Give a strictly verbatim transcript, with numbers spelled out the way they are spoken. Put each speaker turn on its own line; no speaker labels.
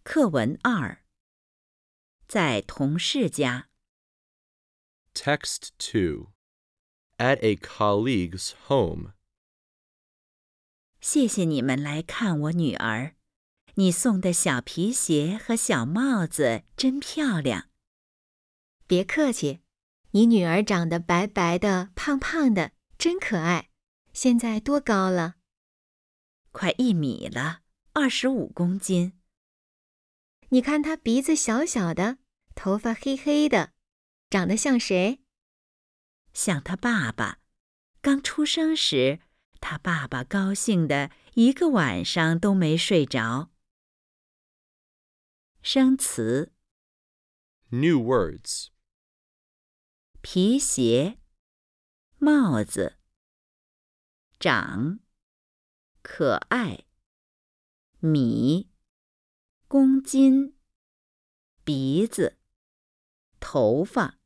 课文二，在同事家。
Text two. At a colleague's home.
谢谢你们来看我女儿，你送的小皮鞋和小帽子真漂亮。
别客气，你女儿长得白白的、胖胖的，真可爱。现在多高了？
快一米了，二十五公斤。
你看她鼻子小小的，头发黑黑的，长得像谁？
像她爸爸。刚出生时，她爸爸高兴的一个晚上都没睡着。生词
New words.
皮鞋、帽子、长、可爱、米、公斤、鼻子、头发。